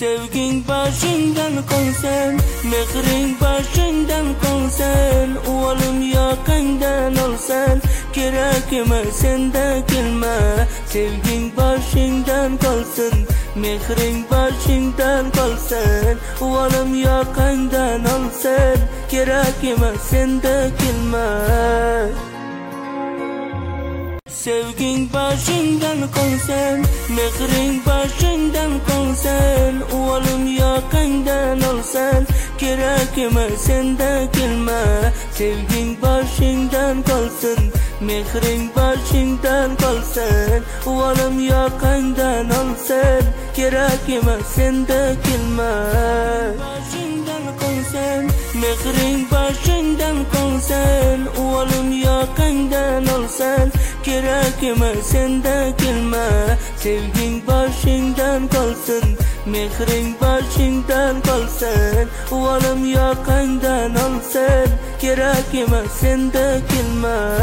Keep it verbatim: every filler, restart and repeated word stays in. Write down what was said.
Sevging boshingdan qolsin, mehring boshingdan qolsin, o'lim yoqangdan olsan, kerak emas senda kelma. Sevging boshingdan qolsin, mehring boshingdan qolsin, o'lim yoqangdan olsan, kerak emas senda kelma. Sevging boshingdan qolsin, mehring boshingdan qolsin, o'lim yoqangdan olsan, kerak emas senda kelma. Sevging boshingdan qolsin, mehring boshingdan qolsin, o'lim yoqangdan olsan, kerak emas senda kelma. Boshingdan qolsin, mehring boshingdan qolsin, o'lim yoqangdan olsan, kerak emas senda kelma. Sevging boshingdan qolsin, mehring boshingdan qolsin, o'lim yoqangdan olsan, kerak emas senda kelma.